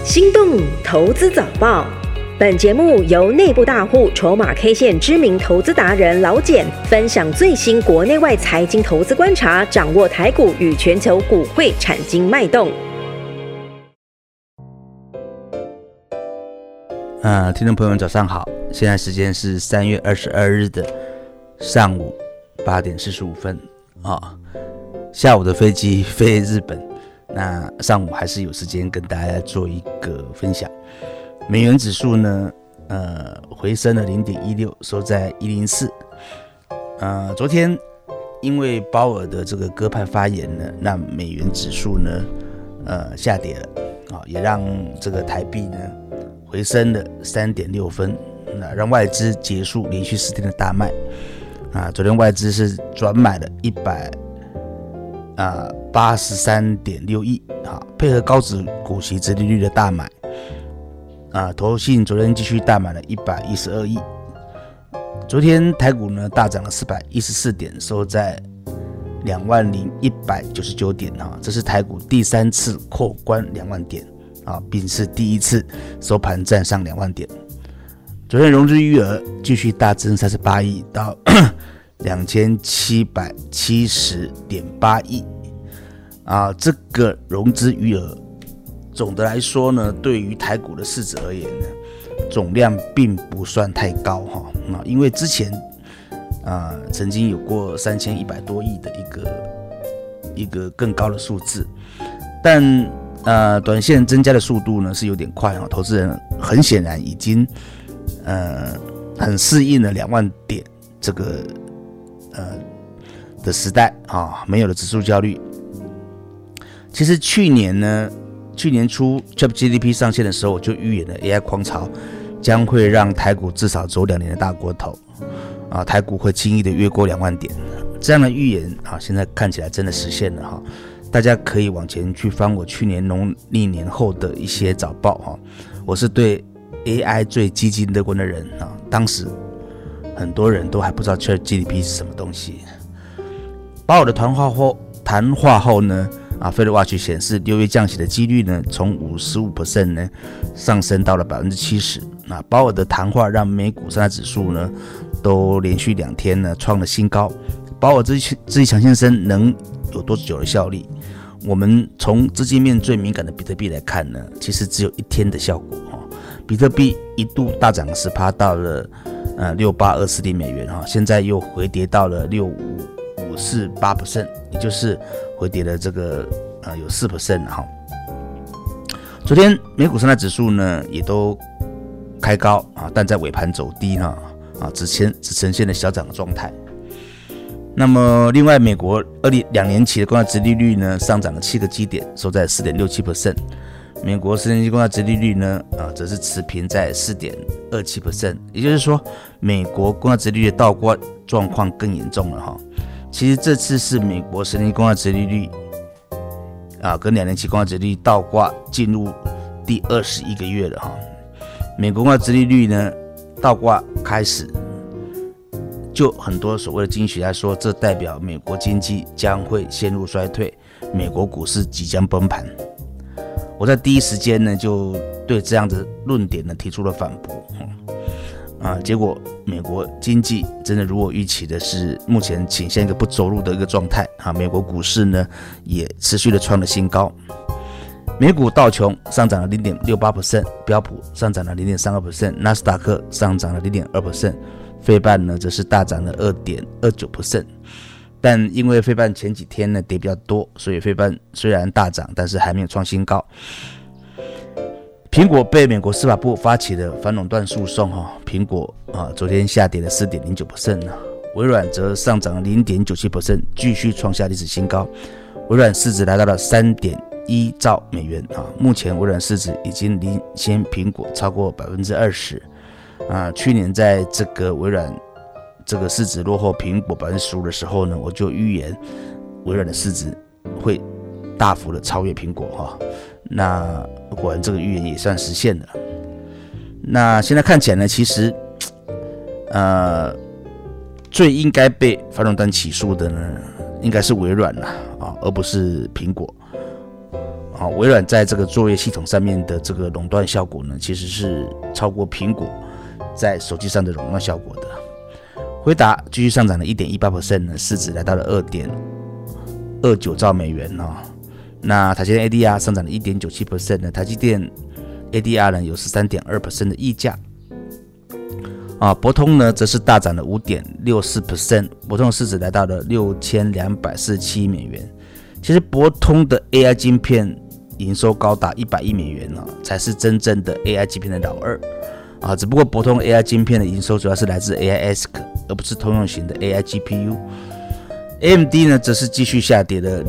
心动投资早报，本节目由内部大户筹码 K 线知名投资达人老简分享最新国内外财经投资观察，掌握台股与全球股汇产经脉动。 听众朋友们早上好，现在时间是3月22日的上午8点45分下午的飞机飞日本，那上午还是有时间跟大家做一个分享。美元指数呢回升了 0.16， 收在104。昨天因为鲍尔的这个鸽派发言呢，让美元指数呢下跌了也让这个台币呢回升了 3.6 分，让外资结束连续4天的大卖昨天外资是转买了183.6亿配合高股息殖利率的大买投信昨天继续大买了112亿。昨天台股呢大涨了414点，收在20199点这是台股第3次扩关2万点并是第1次收盘站上2万点。昨天融资余额继续大增38亿到2770.8亿这个融资余额总的来说呢，对于台股的市值而言呢，总量并不算太高因为之前曾经有过3100多亿的一个更高的数字，但短线增加的速度呢是有点快投资人很显然已经很适应了2万点这个的时代没有了指数焦虑。其实去年初 ChatGPT 上线的时候，我就预言了 AI 狂潮将会让台股至少走2年的大锅头台股会轻易的越过2万点。这样的预言现在看起来真的实现了大家可以往前去翻我去年农历年后的一些早报我是对 AI 最积极乐观的人当时很多人都还不知道 ChatGPT 是什么东西。鲍尔的谈话后呢Fed Watch 显示6月降息的几率呢从 55% 呢上升到了 70%。鲍尔的谈话让美股三大指数呢都连续2天呢创了新高。鲍尔这一强先生能有多久的效力？我们从资金面最敏感的比特币来看呢，其实只有1天的效果比特币一度大涨 10% 到了6824美元现在又回跌到了6548%，也就是回跌了这个有 4% 昨天美股三大指数呢也都开高但在尾盘走低只呈现了小涨的状态。那么另外美国2年期的公债殖利率呢上涨了7个基点，收在 4.67%。美国10年期公债殖利率呢则是持平在 4.27%， 也就是说美国公债殖利率的倒挂状况更严重了其实这次是美国10年期公债殖利率跟2年期公债殖利率倒挂进入第21个月了美国公债殖利率呢倒挂开始，就很多所谓的经济学家说，这代表美国经济将会陷入衰退，美国股市即将崩盘。我在第一时间呢就对这样的论点呢提出了反驳结果美国经济真的如我预期的是目前倾向一个不走路的一个状态美国股市呢也持续的创了新高。美股道琼上涨了 0.68%， 标普上涨了 0.32%， 纳斯达克上涨了 0.2%， 费半呢则是大涨了 2.29%。 但因为费半前几天呢跌比较多，所以费半虽然大涨，但是还没有创新高。苹果被美国司法部发起的反垄断诉讼苹果昨天下跌了 4.09%， 微软则上涨了 0.97%， 继续创下历史新高。微软市值来到了 3.1 兆美元目前微软市值已经领先苹果超过 20%去年在这个微软这个市值落后苹果 15% 的时候呢，我就预言微软的市值会大幅的超越苹果那果然这个预言也算实现了。那现在看起来呢，其实最应该被反垄断起诉的呢，应该是微软而不是苹果微软在这个作业系统上面的这个垄断效果呢，其实是超过苹果在手机上的垄断效果的。辉达继续上涨了 1.18% 呢，市值来到了 2.29 兆美元那台积电 ADR 上涨了 1.97% 呢，台积电 ADR 呢有 13.2% 的溢价。博通呢则是大涨了 5.64%， 博通的市值来到了6247亿美元。其实博通的 AI 晶片营收高达100亿美元才是真正的 AI 晶片的老二只不过博通 AI 晶片的营收主要是来自 AI ASIC， 而不是通用型的 AI GPU。 AMD 呢则是继续下跌了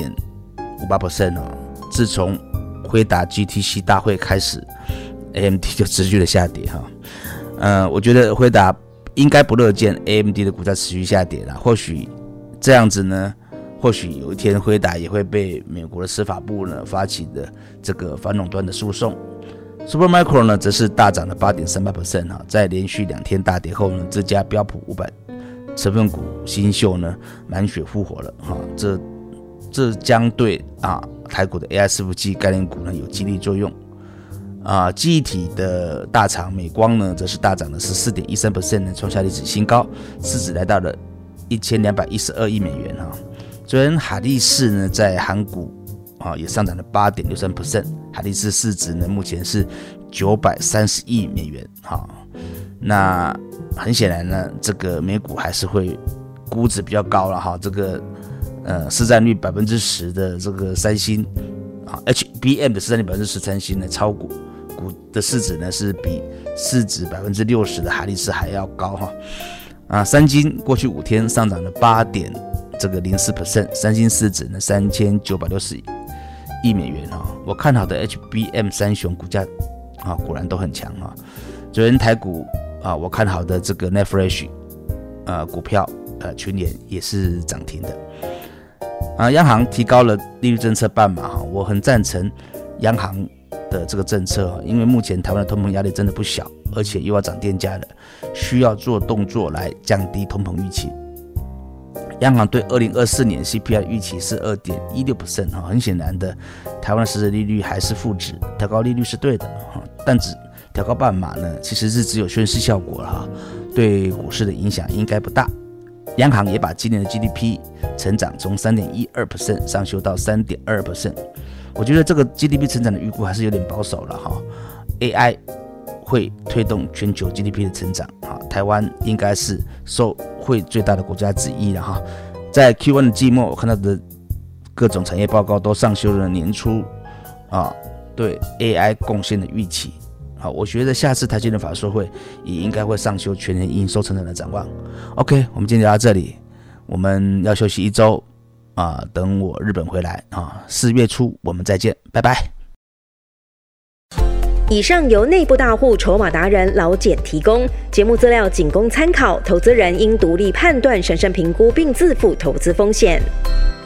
0.58%自从辉达 GTC 大会开始， AMD 就持续的下跌我觉得辉达应该不乐见 AMD 的股价持续下跌啦，或许这样子呢，或许有一天辉达也会被美国的司法部呢发起的这个反垄断的诉讼。Supermicro 呢则是大涨了 8.38%在连续2天大跌后呢，这家标普500成分股新秀呢满血复活了这将对台股的 AI 伺服器概念股呢有激励作用。记忆体的大厂美光呢则是大涨了 14.13% 呢，创下历史新高，市值来到了1212亿美元昨天海力士呢在韩股也上涨了 8.63%， 海力士市值呢目前是930亿美元那很显然呢，这个美股还是会估值比较高了这个市占率 10% 的这个三星HBM 的市占率 10% 三星呢超股的市值呢是比市值 60% 的海力士还要高三星过去5天上涨了 8.04%， 三星市值呢3960亿美元我看好的 HBM 三雄股价果然都很强昨天台股我看好的这个 Netfresh 股票群联也是涨停的央行提高了利率政策半码我很赞成央行的这个政策因为目前台湾的通膨压力真的不小，而且又要涨电价了，需要做动作来降低通膨预期。央行对2024年 CPI 预期是 2.16%， 很显然的，台湾的实质利率还是负值，调高利率是对的，但只调高半码呢，其实是只有宣示效果了，对股市的影响应该不大。央行也把今年的 GDP 成长从 3.12% 上修到 3.2%， 我觉得这个 GDP 成长的预估还是有点保守了AI 会推动全球 GDP 的成长台湾应该是受惠最大的国家之一了在 Q1 的季末，我看到的各种产业报告都上修了年初对 AI 贡献的预期我觉得下次台积电法说会也应该会上修全年营收成长的展望。OK， 我们今天聊到这里，我们要休息1周等我日本回来4月初我们再见，拜拜。 以上由内部大户筹码达人老简提供，节目资料仅供参考，投资人应独立判断、审慎评估并自负投资风险。